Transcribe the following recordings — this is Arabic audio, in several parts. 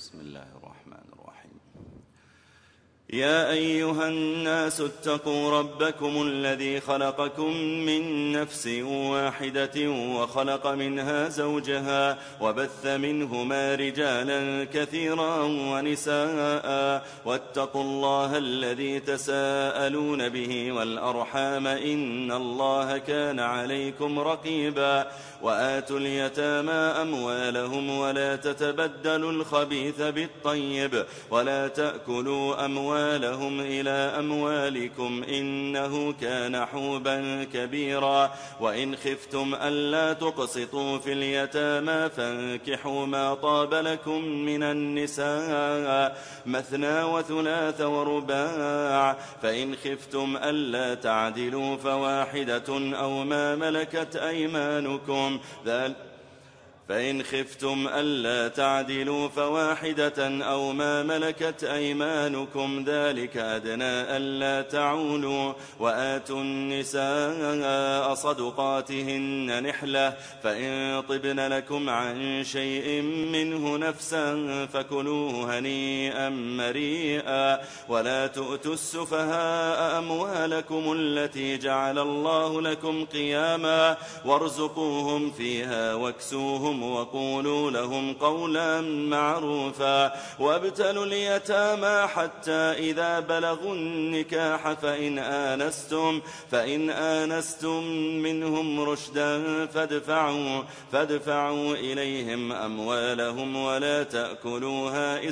بسم الله الرحمن الرحيم. يا أيها الناس اتقوا ربكم الذي خلقكم من نفس واحدة وخلق منها زوجها وبث منهما رجالا كثيرا ونساء واتقوا الله الذي تساءلون به والأرحام إن الله كان عليكم رقيبا وآتوا اليتامى أموالهم ولا تتبدلوا الخبيث بالطيب ولا تأكلوا أموالهم إلى أموالكم إنه كان حوبا كبيرا وإن خفتم ألا تقسطوا في اليتامى فانكحوا ما طاب لكم من النساء مثنى وثلاث ورباع فإن خفتم ألا تعدلوا فواحدة أو ما ملكت أيمانكم فإن خفتم ألا تعدلوا فواحدة أو ما ملكت أيمانكم ذلك أدنى ألا تعولوا وآتوا النساء صدقاتهن نحلة فإن طبن لكم عن شيء منه نفسا فكلوه هنيئا مريئا ولا تؤتوا السفهاء أموالكم التي جعل الله لكم قياما وارزقوهم فيها واكسوهم وقولوا لهم قولا معروفا وابتلوا اليتامى حتى إذا بلغوا النكاح فإن آنستم منهم رشدا فادفعوا إليهم أموالهم ولا تأكلوها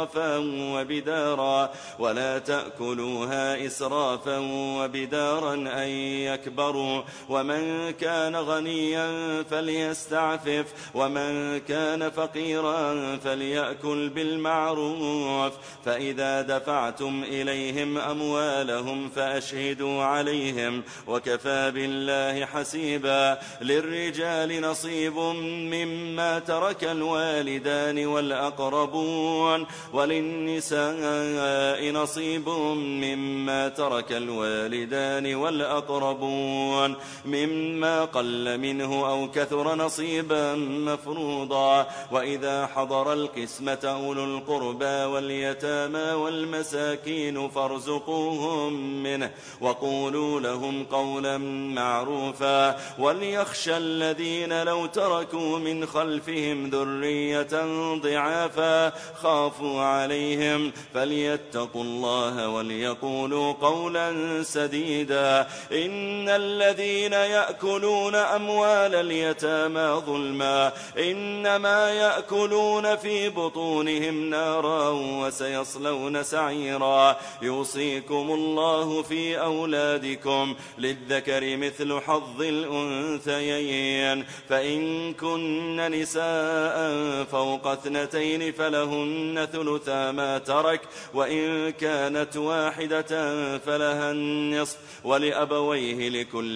إسرافا وبدارا أن يكبروا ومن كان غنيا فليستعفف ومن كان فقيرا فليأكل بالمعروف فإذا دفعتم إليهم أموالهم فأشهدوا عليهم وكفى بالله حسيبا للرجال نصيب مما ترك الوالدان والأقربون وللنساء نصيب مما ترك الوالدان والأقربون مما قل منه أو كثر نصيبا مفروضا وإذا حضر القسمة أولو القربى واليتامى والمساكين فارزقوهم منه وقولوا لهم قولا معروفا وليخشى الذين لو تركوا من خلفهم ذرية ضعافا خافوا عليهم فليتقوا الله وليقولوا قولا سديدا إن الذين يأكلون أموال اليتامى ظلما إنما يأكلون في بطونهم نارا وسيصلون سعيرا يوصيكم الله في أولادكم للذكر مثل حظ الأنثيين فإن كن نساء فوق 2 فلهن ثلثا ما ترك وإن كانت واحدة فلها النصف ولأبويه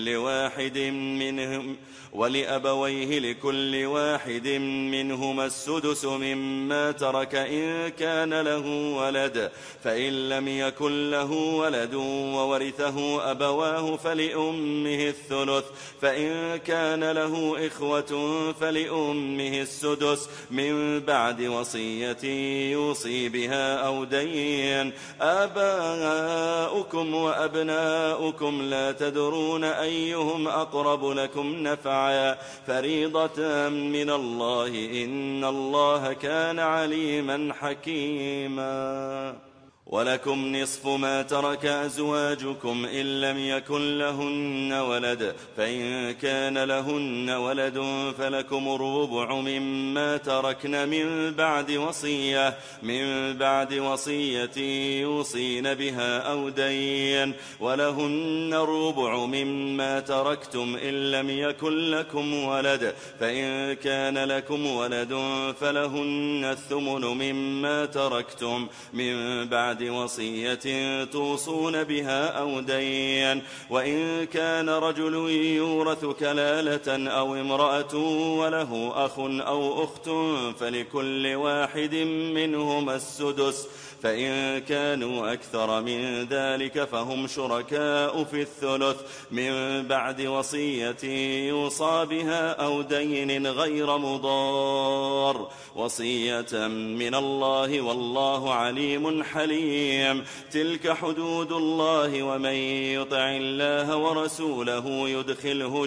لكل واحد منهما السدس مما ترك إن كان له ولد فإن لم يكن له ولد وورثه أبواه فلأمه الثلث فإن كان له إخوة فلأمه السدس من بعد وصية يوصي بها أو دين آباؤكم وأبناؤكم لا تدرون أيهم أقرب لكم نفعا فريضة من الله إن الله كان عليما حكيما ولكم نصف ما ترك أزواجكم إن لم يكن لهن ولد فإن كان لهن ولد فلكم الربع مما تركن من بعد وصية يوصين بها أو دين ولهن الربع مما تركتم إن لم يكن لكم ولد فإن كان لكم ولد فلهن الثمن مما تركتم من بعد بعد وصية توصون بها أو دين. وإن كان رجل يورث كلالة أو امرأة وله أخ أو أخت فلكل واحد منهما السدس، فإن كانوا أكثر من ذلك فهم شركاء في الثلث من بعد وصية يوصى بها أو دين غير مضار، وصية من الله والله عليم حليم. تلك حدود الله، ومن يطع الله ورسوله يدخله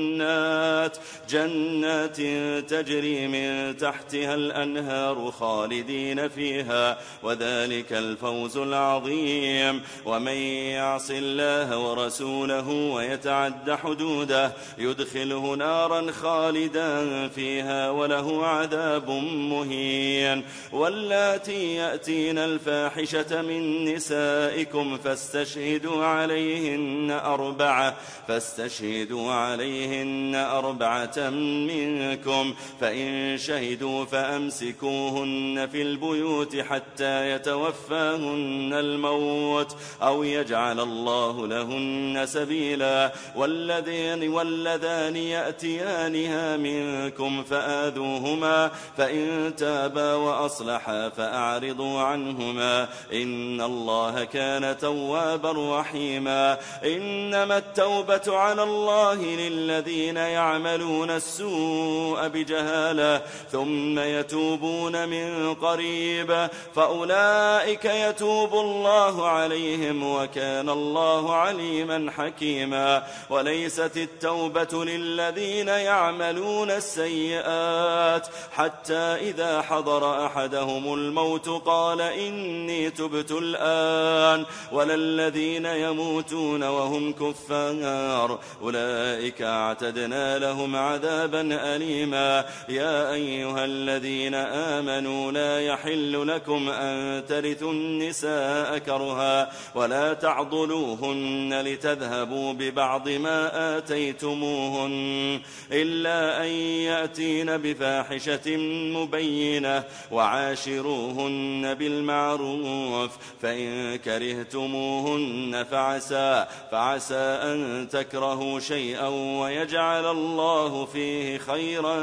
جنات تجري من تحتها الأنهار خالدين فيها، وذلك الفوز العظيم. ومن يعص الله ورسوله ويتعد حدوده يدخله نارا خالدا فيها وله عذاب مهين. واللاتي يأتين الفاحشة من نسائكم فاستشهدوا عليهن أربعة منكم، فإن شهدوا فأمسكوهن في البيوت حتى يتوفاهن الموت أو يجعل الله لهن سبيلا. واللذان يأتيانها منكم فآذوهما، فإن تابا وأصلحا فأعرضوا عنهما، إن الله كان توابا رحيما. إنما التوبة على الله للذين يعملون السوء بجهالة ثم يتوبون من قريب فأولئك يتوب الله عليهم، وكان الله عليما حكيما. وليست التوبة للذين يعملون السيئات حتى إذا حضر أحدهم الموت قال إني تبت الآن، ولا الذين يموتون وهم كفار أولئك اعتدنا لهم عذابا أليما. يا أيها الذين آمنوا لا يحل لكم أن ترثوا النساء كرها ولا تعضلوهن لتذهبوا ببعض ما آتيتموهن إلا أن يأتين بفاحشة مبينة، وعاشروهن بالمعروف، فإن كرهتموهن فعسى أن تكرهوا شيئا ويجعل الله فيه خيرا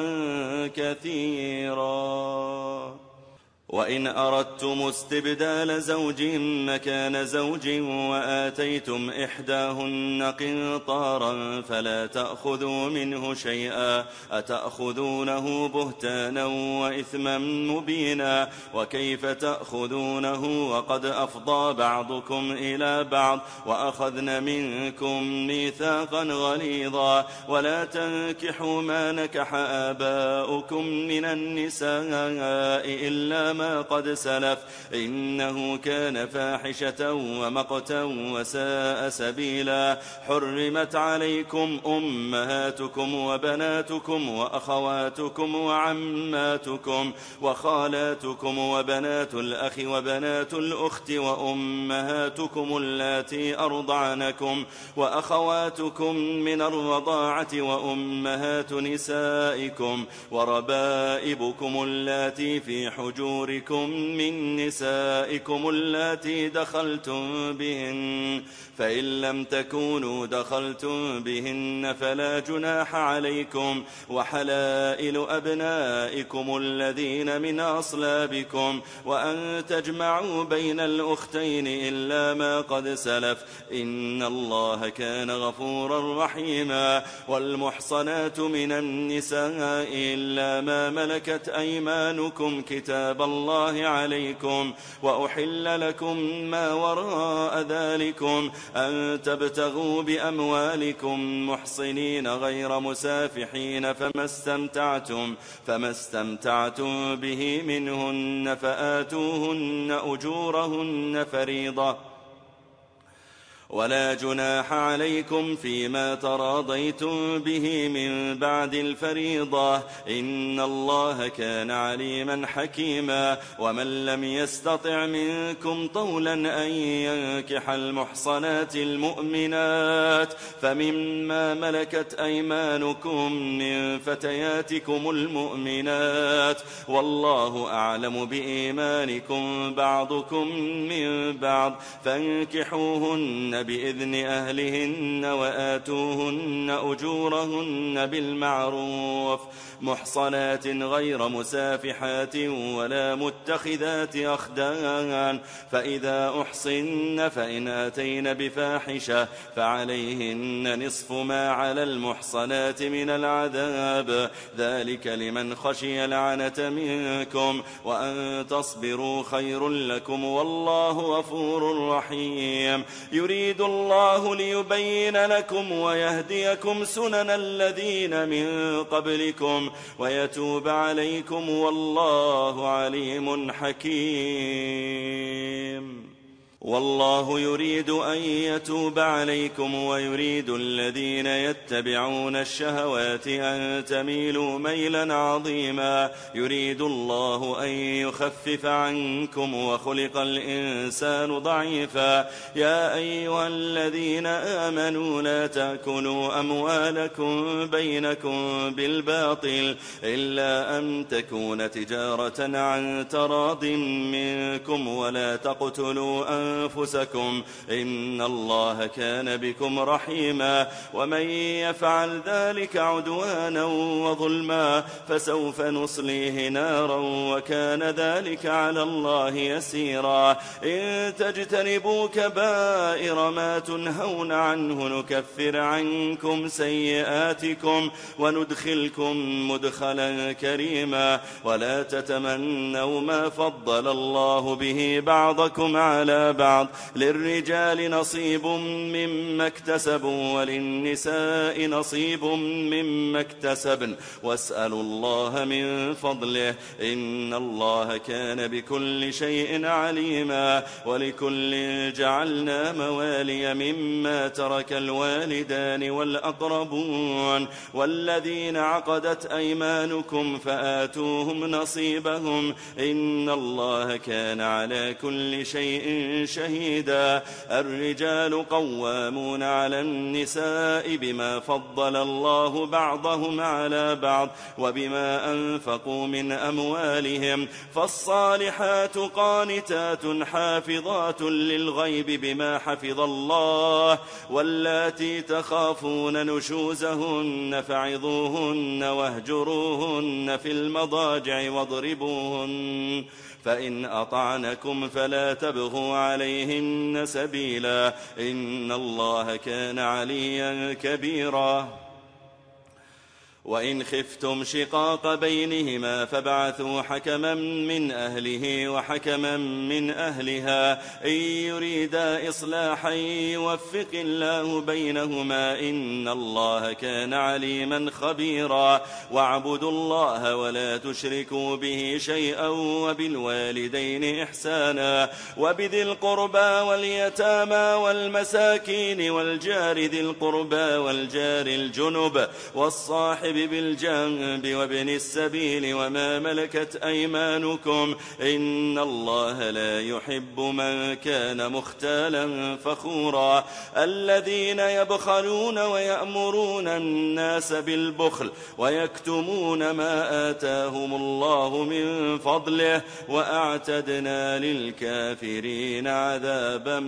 كثيرا. وإن أردتم استبدال زوج مكان زوج وآتيتم إحداهن قنطارا فلا تأخذوا منه شيئا، أتأخذونه بهتانا وإثما مبينا، وكيف تأخذونه وقد أفضى بعضكم إلى بعض وأخذن منكم ميثاقا غليظا. ولا تنكحوا ما نكح آباؤكم من النساء إلا ما قد سلف، إنه كان فاحشة ومقتا وساء سبيلا. حرمت عليكم أمهاتكم وبناتكم وأخواتكم وعماتكم وخالاتكم وبنات الأخ وبنات الأخت وأمهاتكم اللاتي أرضعنكم وأخواتكم من الرضاعة وأمهات نسائكم وربائبكم اللاتي في حجوركم من نسائكم اللاتي دخلتم بهن، فإن لم تكونوا دخلتم بهن فلا جناح عليكم، وحلائل أبنائكم الذين من أصلابكم، وأن تجمعوا بين الأختين إلا ما قد سلف، إن الله كان غفورا رحيما. والمحصنات من النساء إلا ما ملكت أيمانكم كتاب الله عليكم، وأحل لكم ما وراء ذلكم أن تبتغوا بأموالكم محصنين غير مسافحين، فما استمتعتم به منهن فآتوهن أجورهن فريضة، ولا جناح عليكم فيما تراضيتم به من بعد الفريضة إن الله كان عليما حكيما ومن لم يستطع منكم طولا أن ينكح المحصنات المؤمنات فمما ملكت أيمانكم من فتياتكم المؤمنات والله أعلم بإيمانكم بعضكم من بعض فانكحوهن بإذن أهلهن وآتوهن أجورهن بالمعروف محصنات غير مسافحات ولا متخذات أخدان فإذا أحصن فإن أتين بفاحشة فعليهن نصف ما على المحصنات من العذاب ذلك لمن خشي العنة منكم وأن تصبروا خير لكم والله غفور رحيم يريد الله ليبين لكم ويهديكم سنن الذين من قبلكم ويتوب عليكم والله عليم حكيم والله يريد أن يتوب عليكم ويريد الذين يتبعون الشهوات أن تميلوا ميلا عظيما يريد الله أن يخفف عنكم وخلق الإنسان ضعيفا يا أيها الذين آمنوا لا تأكلوا أموالكم بينكم بالباطل إلا أن تكون تجارة عن تراض منكم ولا تقتلوا أنفسكم إن الله كان بكم رحيما ومن يفعل ذلك عدوانا وظلما فسوف نصليه نارا وكان ذلك على الله يسيرا إن تجتنبوا كبائر ما تنهون عنه نكفر عنكم سيئاتكم وندخلكم مدخلا كريما ولا تتمنوا ما فضل الله به بعضكم على بعض للرجال نصيب مما اكتسبوا وللنساء نصيب مما اكتسبن واسألوا الله من فضله إن الله كان بكل شيء عليما ولكل جعلنا موالي مما ترك الوالدان والأقربون والذين عقدت أيمانكم فآتوهم نصيبهم إن الله كان على كل شيء شهيدا الرجال قوامون على النساء بما فضل الله بعضهم على بعض وبما أنفقوا من أموالهم فالصالحات قانتات حافظات للغيب بما حفظ الله واللاتي تخافون نشوزهن فعظوهن واهجروهن في المضاجع واضربوهن فإن أطعنكم فلا تبغوا عليهن سبيلا إن الله كان عليا كبيرا وإن خفتم شقاق بينهما فابعثوا حكما من أهله وحكما من أهلها إن يريدا إصلاحا يوفق الله بينهما إن الله كان عليما خبيرا واعبدوا الله ولا تشركوا به شيئا وبالوالدين إحسانا وبذي القربى واليتامى والمساكين والجار ذي القربى والجار الجنب والصاحب بالجنب وابن السبيل وما ملكت أيمانكم إن الله لا يحب من كان مختالا فخورا الذين يبخلون ويأمرون الناس بالبخل ويكتمون ما آتاهم الله من فضله وأعتدنا للكافرين عذابا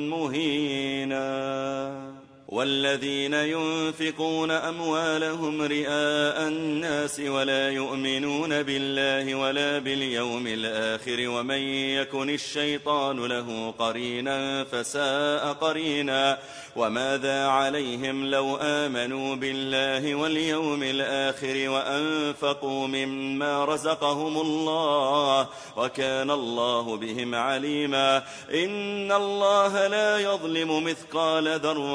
مهينا والذين ينفقون أموالهم رئاء الناس ولا يؤمنون بالله ولا باليوم الآخر ومن يكن الشيطان له قرينا فساء قرينا وماذا عليهم لو آمنوا بالله واليوم الآخر وأنفقوا مما رزقهم الله وكان الله بهم عليما إن الله لا يظلم مثقال ذرة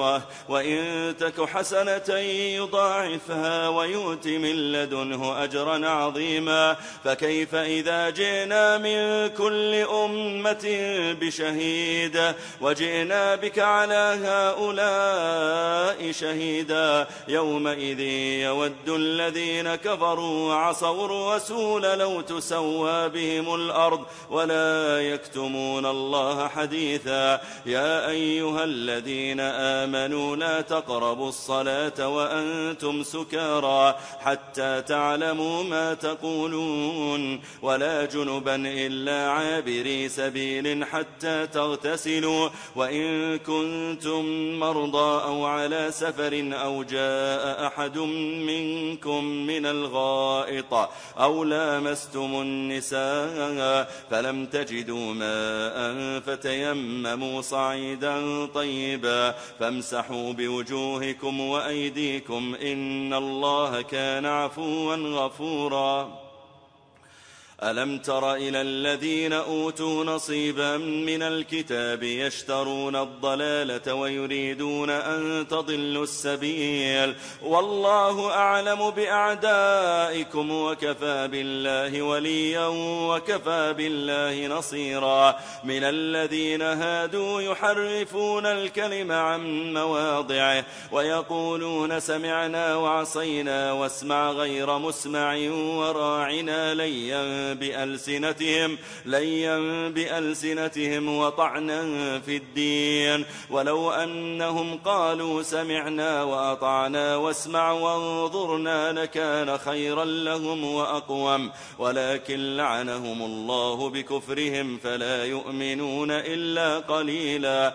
وإن تك حسنة يضاعفها ويؤت من لدنه أجرا عظيما فكيف إذا جئنا من كل أمة بشهيد وجئنا بك على هؤلاء شهيدا يومئذ يود الذين كفروا وعصوا الرسول لو تسوى بهم الأرض ولا يكتمون الله حديثا يا أيها الذين آمنوا لا تقربوا الصلاة وأنتم سكارى حتى تعلموا ما تقولون ولا جنبا إلا عابري سبيل حتى تغتسلوا وإن كنتم مرضى أو على سفر أو جاء أحد منكم من الغائط أو لامستم النساء فلم تجدوا ماء فتيمموا صعيدا طيبا فامسحوا بوجوهكم وأيديكم إن الله كان عفوا غفورا ألم تر إلى الذين أوتوا نصيبا من الكتاب يشترون الضلالة ويريدون أن تضلوا السبيل والله أعلم بأعدائكم وكفى بالله وليا وكفى بالله نصيرا من الذين هادوا يحرفون الكلم عن مواضعه ويقولون سمعنا وعصينا واسمع غير مسمع وراعنا ليا بألسنتهم وطعنا في الدين ولو أنهم قالوا سمعنا وأطعنا واسمع وانظرنا لكان خيرا لهم وأقوم ولكن لعنهم الله بكفرهم فلا يؤمنون إلا قليلا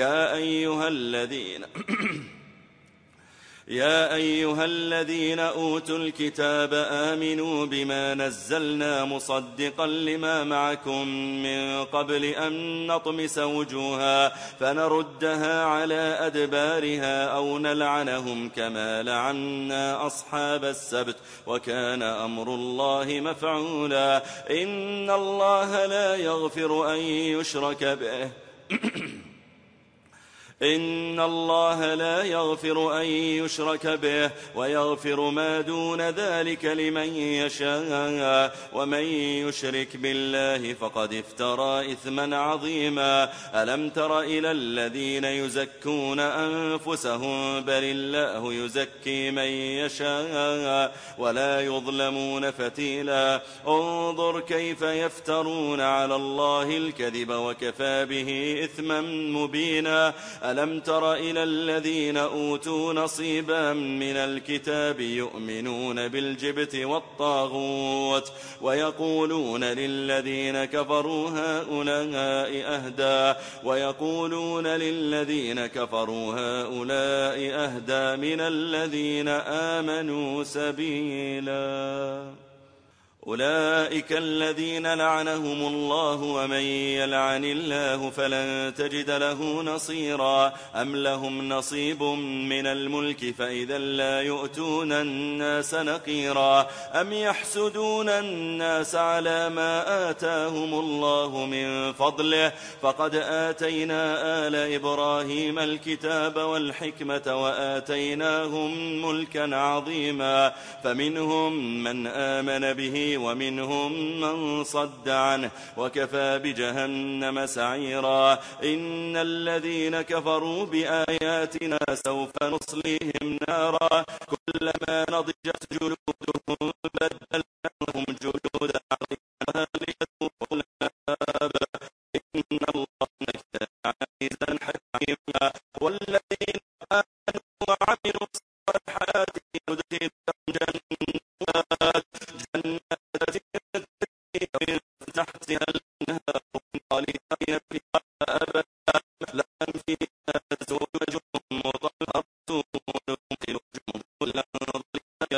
يا أيها الذين أوتوا الكتاب آمنوا بما نزلنا مصدقا لما معكم من قبل أن نطمس وجوها فنردها على أدبارها أو نلعنهم كما لعنا أصحاب السبت وكان أمر الله مفعولا إن الله لا يغفر أن يشرك به إن الله لا يغفر أن يشرك به ويغفر ما دون ذلك لمن يشاء ومن يشرك بالله فقد افترى إثما عظيما ألم تر إلى الذين يزكون أنفسهم بل الله يزكي من يشاء ولا يظلمون فتيلا انظر كيف يفترون على الله الكذب وكفى به إثما مبينا ألم تر إلى الذين أوتوا نصيبا من الكتاب يؤمنون بالجبت والطاغوت ويقولون للذين كفروا هؤلاء أهدى من الذين آمنوا سبيلا أولئك الذين لعنهم الله ومن يلعن الله فلن تجد له نصيرا أم لهم نصيب من الملك فإذا لا يؤتون الناس نقيرا أم يحسدون الناس على ما آتاهم الله من فضله فقد آتينا آل إبراهيم الكتاب والحكمة وآتيناهم ملكا عظيما فمنهم من آمن به ومنهم من صد عنه وكفى بجهنم سعيرا إن الذين كفروا بآياتنا سوف نصليهم نارا كلما نضجت جلودهم بدلناهم جلودا غيرها ليذوقوا العذاب إن الله كان عزيزا حكيما والذين آمنوا وعملوا الصالحات ندخلهم جنات من تحتها الأنهار خالدين فيها أبدا لهم فيها أزواج مطهرة ندخلهم ظلا ظليلا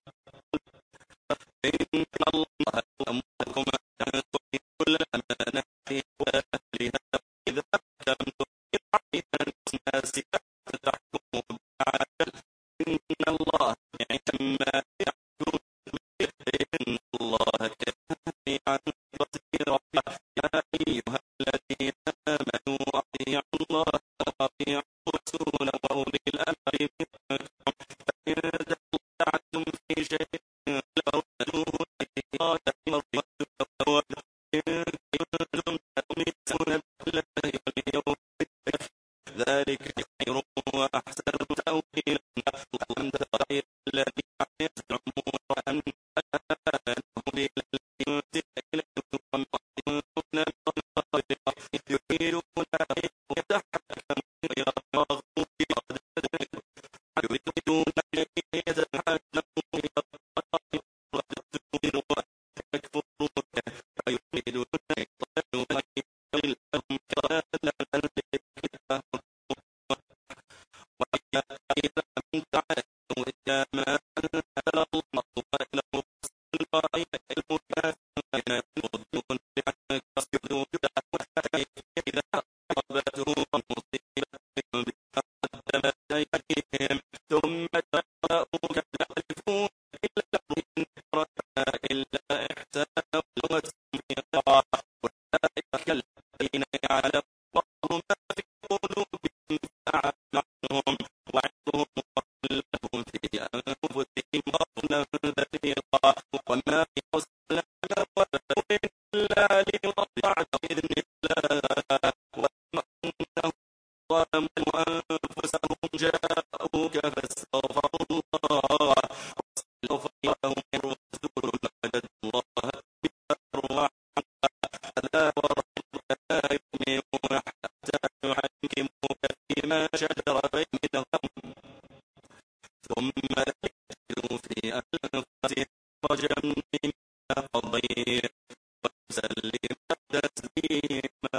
إن الله يأمركم أن تؤدوا الأمانات وأهلها وإذا حكمتم بين الناس أن تحكموا بالعدل إن الله نعم ما يحكم به إن الله كان عن بصيرا يا أيها الذين آمنوا أطيعوا الله وأطيعوا والرسول وأولي الأمر منكم فإن تنازعتم في شيء فردوه إلى الله والرسول إن كنتم تؤمنون بالله واليوم الآخر ذلك خير وأحسن تأويلا وألم تر إلى الذين يزعمون أنهم آمنوا بالذي أنزل إليكم وما ينزلون من قبله يريدون أن يتحكموا إلى الطاغوت يريدون أن يتحكموا إلى الطاغوت وأن يكفروا به ويريدون أن يضلوا أن يضل لهم كضلال الكتاب وإذا قيل لهم تعالوا إلى ما أنزل الله وإلى الرسول رأيت المكافرين يصدون عنك سجودا إذا أصابتهم مصيبة بما قدمت أيديهم ثم جاءوك يحلفون بالله إن أردنا إلا إحسانا وتوفيقا أولئك الذين يعلم الله ما في قلوبهم فأعرض عنهم وعظهم وقل لهم في أنفسهم قولا بليغا وما أرسلناك ورسول إلا ليطاع بإذن الله ولو أنهم ظلموا أنفسهم جاءوك فاستغفروا الله واستغفر لهم الرسول لوجدوا الله توابا رحيما ألا وربك لا يؤمنون حتى يحكموك فيما شجر بينهم ثم لا يجدوا في أنفسهم حرجا مما قضيت ويسلموا تسليما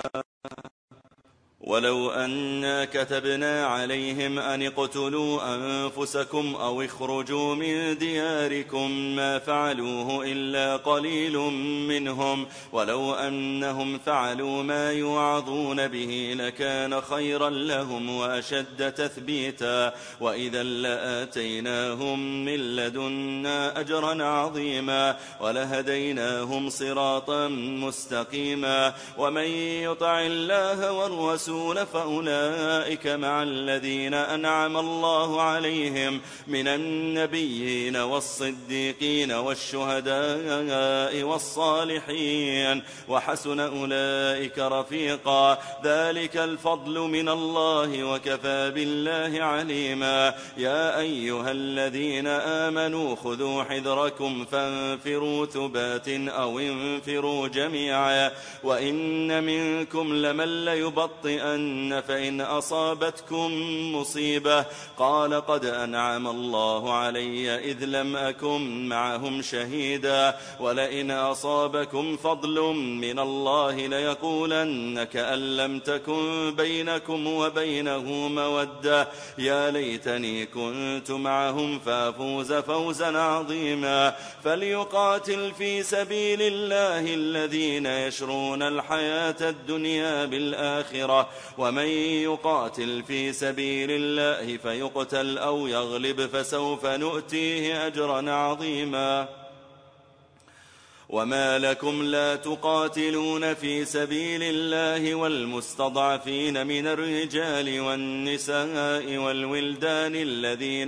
ولو أنا كتبنا عليهم أن اقتلوا أنفسكم أو اخرجوا من دياركم ما فعلوه إلا قليل منهم ولو أنهم فعلوا ما يوعظون به لكان خيرا لهم وأشد تثبيتا وإذا لآتيناهم من لدنا أجرا عظيما ولهديناهم صراطا مستقيما ومن يطع الله والرسول فأولئك مع الذين أنعم الله عليهم من النبيين والصديقين والشهداء والصالحين وحسن أولئك رفيقا ذلك الفضل من الله وكفى بالله عليما يا أيها الذين آمنوا خذوا حذركم فانفروا ثبات أو انفروا جميعا وإن منكم لمن ليبطئن فإن أصابتكم مصيبة قال قد أنعم الله علي إذ لم أكن معهم شهيدا ولئن أصابكم فضل من الله ليقولن كأن لم تكن بينكم وبينه مودة يا ليتني كنت معهم فافوز فوزا عظيما فليقاتل في سبيل الله الذين يشرون الحياة الدنيا بالآخرة ومن يقاتل في سبيل الله فيقتل أو يغلب فسوف نؤتيه أجرا عظيما وما لكم لا تقاتلون في سبيل الله والمستضعفين من الرجال والنساء والولدان الذين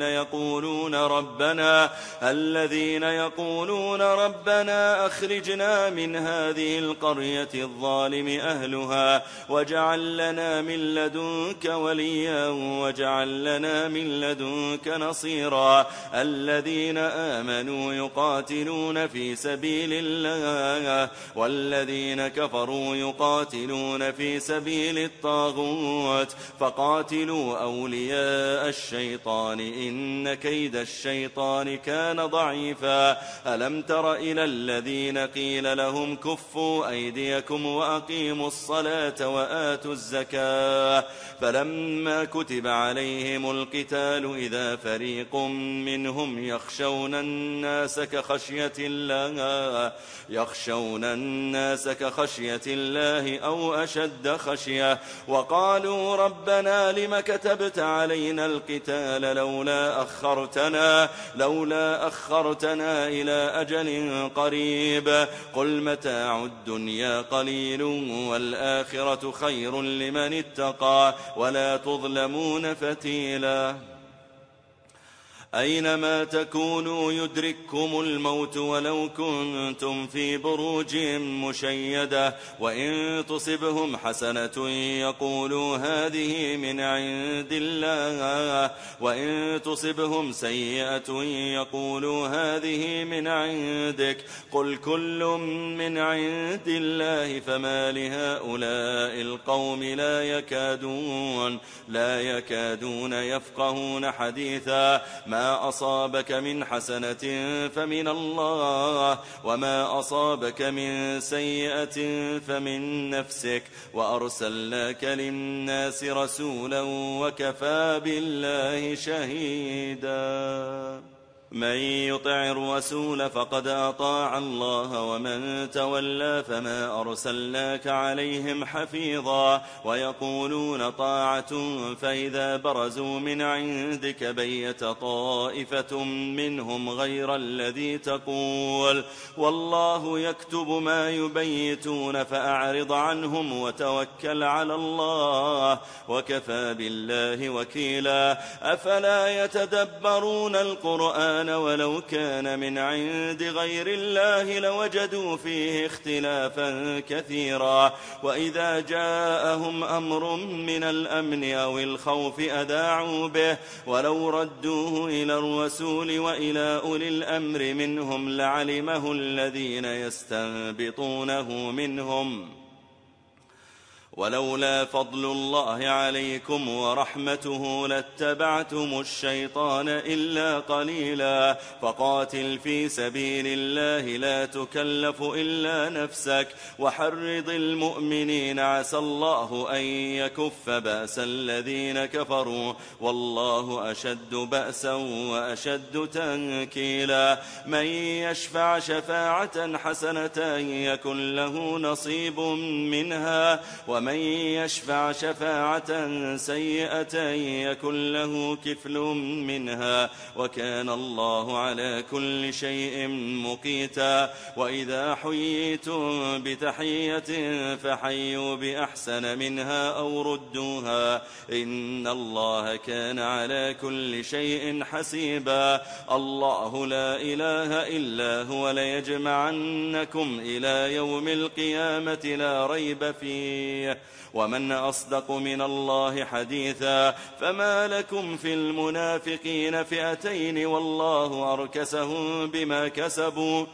يقولون ربنا أخرجنا من هذه القرية الظالم أهلها واجعل لنا من لدنك وليا واجعل لنا من لدنك نصيرا الذين آمنوا يقاتلون في سبيل الله والذين كفروا يقاتلون في سبيل الطاغوت فقاتلوا أولياء الشيطان إن كيد الشيطان كان ضعيفا ألم تر إلى الذين قيل لهم كفوا أيديكم وأقيموا الصلاة وآتوا الزكاة فلما كتب عليهم القتال إذا فريق منهم يخشون الناس كخشية الله يخشون الناس كخشية الله أو أشد خشية. وقالوا ربنا لم كتبت علينا القتال لولا أخرتنا إلى أجل قريب قل متاع الدنيا قليل والآخرة خير لمن اتقى ولا تظلمون فتيلا. أينما تكونوا يدرككم الموت ولو كنتم في بروج مشيدة وإن تصبهم حسنة يقولوا هذه من عند الله وإن تصبهم سيئة يقولوا هذه من عندك قل كل من عند الله فما لهؤلاء القوم لا يكادون يفقهون حديثا. ما أصابك من حسنة فمن الله وما أصابك من سيئة فمن نفسك وأرسلناك للناس رسولا وكفى بالله شهيدا. من يطع الرسول فقد أطاع الله ومن تولى فما أرسلناك عليهم حفيظا. ويقولون طاعة فإذا برزوا من عندك بيت طائفة منهم غير الذي تقول والله يكتب ما يبيتون فأعرض عنهم وتوكل على الله وكفى بالله وكيلا. أفلا يتدبرون القرآن ولو كان من عند غير الله لوجدوا فيه اختلافا كثيرا. وإذا جاءهم أمر من الأمن أو الخوف أذاعوا به ولو ردوه إلى الرسول وإلى أولي الأمر منهم لعلمه الذين يستنبطونه منهم ولولا فضل الله عليكم ورحمته لاتبعتم الشيطان إلا قليلا. فقاتل في سبيل الله لا تكلف إلا نفسك وحرض المؤمنين عسى الله أن يكف بأس الذين كفروا والله أشد بأسا وأشد تنكيلا. من يشفع شفاعة حسنة يكن له نصيب منها ومن يشفع شفاعة سيئة يكن له كفل منها وكان الله على كل شيء مقيتا. وإذا حييتم بتحية فحيوا بأحسن منها أو ردوها إن الله كان على كل شيء حسيبا. الله لا إله إلا هو ليجمعنكم إلى يوم القيامة لا ريب فيه ومن أصدق من الله حديثا. فما لكم في المنافقين فئتين والله أركسهم بما كسبوا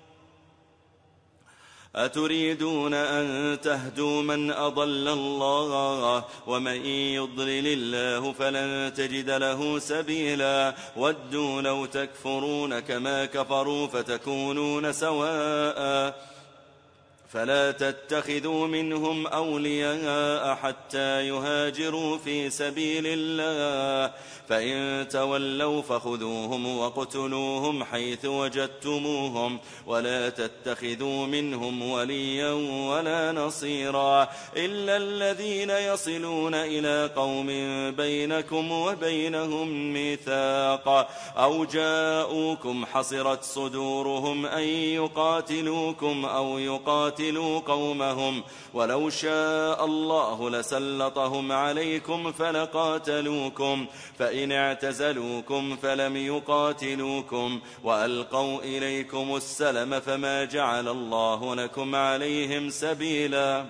أتريدون أن تهدوا من أضل الله ومن يضلل الله فلن تجد له سبيلا. ودوا لو تكفرون كما كفروا فتكونون سواء فلا تتخذوا منهم أولياء حتى يهاجروا في سبيل الله فإن تولوا فخذوهم وقتلوهم حيث وجدتموهم ولا تتخذوا منهم وليا ولا نصيرا إلا الذين يصلون إلى قوم بينكم وبينهم ميثاق أو جاءوكم حصرت صدورهم أن يقاتلوكم أو يقاتلوا قومهم ولو شاء الله لسلطهم عليكم فلقاتلوكم فإن اعتزلوكم فلم يقاتلوكم وألقوا إليكم السلم فما جعل الله لكم عليهم سبيلا.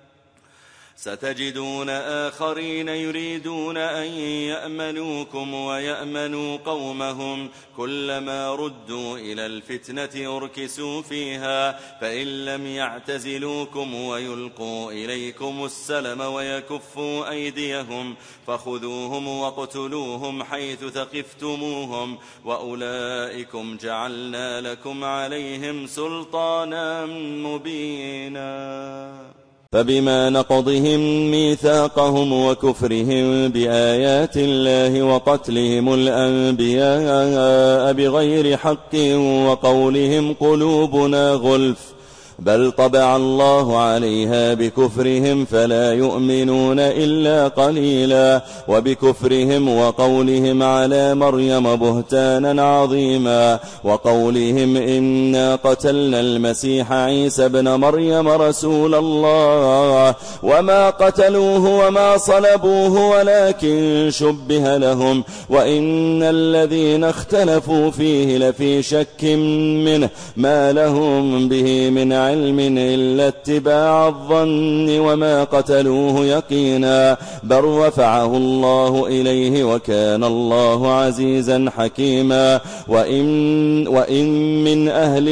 ستجدون آخرين يريدون أن يأمنوكم ويأمنوا قومهم كلما ردوا إلى الفتنة أركسوا فيها فإن لم يعتزلوكم ويلقوا إليكم السلم ويكفوا أيديهم فخذوهم واقتلوهم حيث ثقفتموهم وأولئكم جعلنا لكم عليهم سلطانا مبينا. فبما نقضهم ميثاقهم وكفرهم بآيات الله وقتلهم الأنبياء بغير حق وقولهم قلوبنا غلف بل طبع الله عليها بكفرهم فلا يؤمنون إلا قليلا وبكفرهم وقولهم على مريم بهتانا عظيما وقولهم إنا قتلنا المسيح عيسى بن مريم رسول الله وما قتلوه وما صلبوه ولكن شبه لهم وإن الذين اختلفوا فيه لفي شك منه ما لهم به من علم إلا اتباع الظن وما قتلوه يقينا بل رفعه الله إليه وكان الله عزيزا حكيما وإن من أهل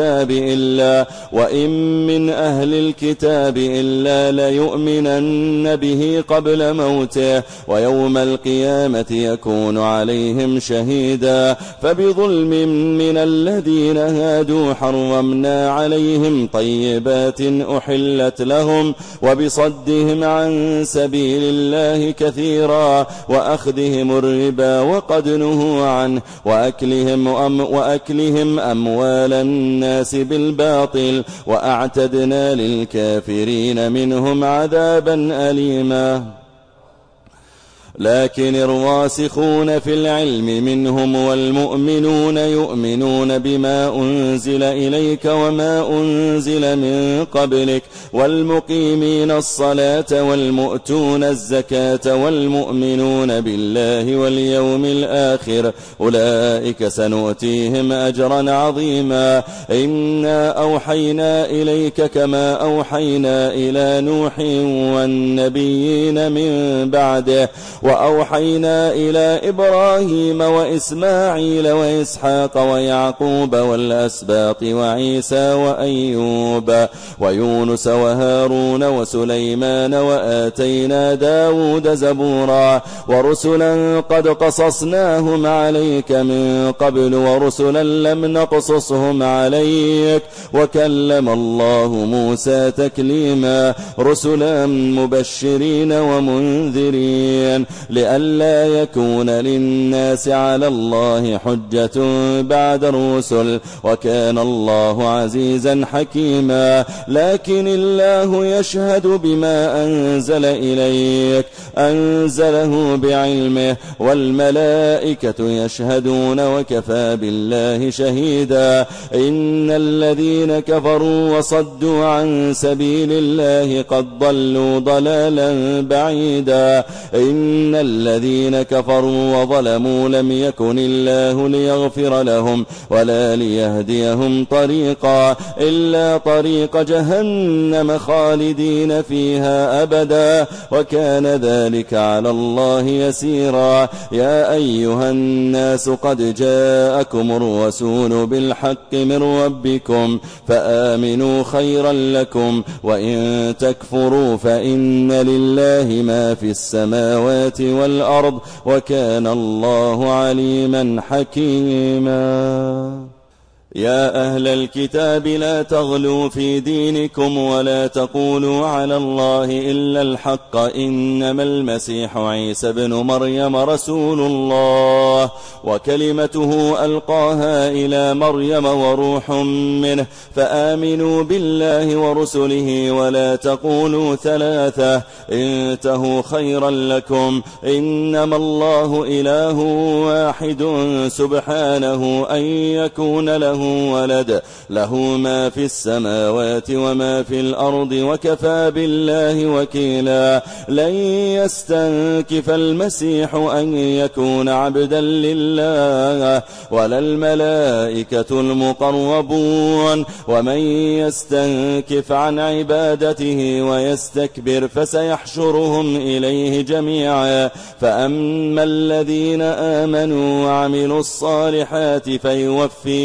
الكتاب إلا ليؤمنن به قبل موته ويوم القيامة يكون عليهم شهيدا فبظلم من الذين هادوا حرمنا عليهم طيبات أحلت لهم وبصدهم عن سبيل الله كثيرا وأخذهم الربا وقد نهوا عنه وأكلهم أموال الناس بالباطل وأعتدنا للكافرين منهم عذابا أليما لكن الراسخون في العلم منهم والمؤمنون يؤمنون بما أنزل إليك وما أنزل من قبلك والمقيمين الصلاة والمؤتون الزكاة والمؤمنون بالله واليوم الآخر أولئك سنؤتيهم أجرا عظيما إنا أوحينا إليك كما أوحينا إلى نوح والنبيين من بعده وأوحينا إلى إبراهيم وإسماعيل وإسحاق ويعقوب والأسباط وعيسى وأيوب ويونس وهارون وسليمان وآتينا داود زبورا ورسلا قد قصصناهم عليك من قبل ورسلا لم نقصصهم عليك وكلم الله موسى تكليما رسلا مبشرين ومنذرين لئلا يكون للناس على الله حجة بعد الرسل وكان الله عزيزا حكيما لكن الله يشهد بما أنزل إليك أنزله بعلمه والملائكة يشهدون وكفى بالله شهيدا إن الذين كفروا وصدوا عن سبيل الله قد ضلوا ضلالا بعيدا إن الذين كفروا وظلموا لم يكن الله ليغفر لهم ولا ليهديهم طريقا إلا طريق جهنم خالدين فيها أبدا وكان ذلك على الله يسيرا يا أيها الناس قد جاءكم الرسول بالحق من ربكم فآمنوا خيرا لكم وإن تكفروا فإن لله ما في السماوات والأرض وكان الله عليما حكيما يا أهل الكتاب لا تغلوا في دينكم ولا تقولوا على الله إلا الحق إنما المسيح عيسى بن مريم رسول الله وكلمته ألقاها إلى مريم وروح منه فآمنوا بالله ورسله ولا تقولوا ثلاثة انتهوا خيرا لكم إنما الله إله واحد سبحانه أن يكون له ولد له ما في السماوات وما في الأرض وكفى بالله وكيلا لن يستنكف المسيح أن يكون عبدا لله ولا الملائكة المقربون ومن يستنكف عن عبادته ويستكبر فسيحشرهم إليه جميعا فأما الذين آمنوا وعملوا الصالحات فيوفيهم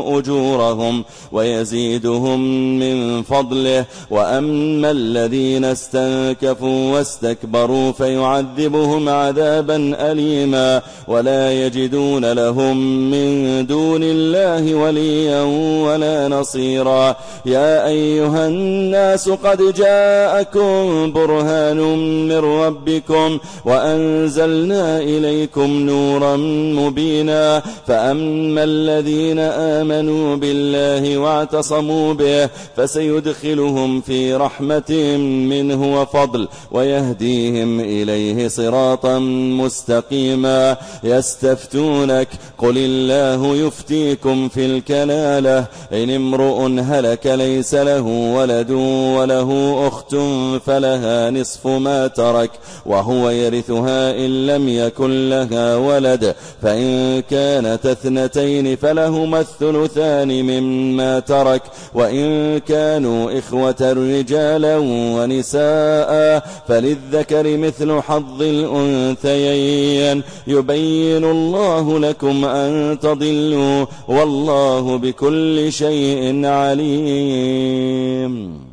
أجورهم ويزيدهم من فضله. وأما الذين استنكفوا واستكبروا فيعذبهم عذابا أليما ولا يجدون لهم من دون الله وليا ولا نصيرا. يا أيها الناس قد جاءكم برهان من ربكم وأنزلنا إليكم نورا مبينا. فأما الذين آمنوا بالله واعتصموا به فسيدخلهم في رحمة منه وفضل ويهديهم إليه صراطا مستقيما. يستفتونك قل الله يفتيكم في الكلالة إن امرؤ هلك ليس له ولد وله أخت فلها نصف ما ترك وهو يرثها إن لم يكن لها ولد فإن كانت اثنتين فلهما الثلثان مما ترك وإن كانوا إخوة رجالا ونساء فللذكر مثل حظ الأنثيين. يبين الله لكم أن تضلوا والله بكل شيء عليم.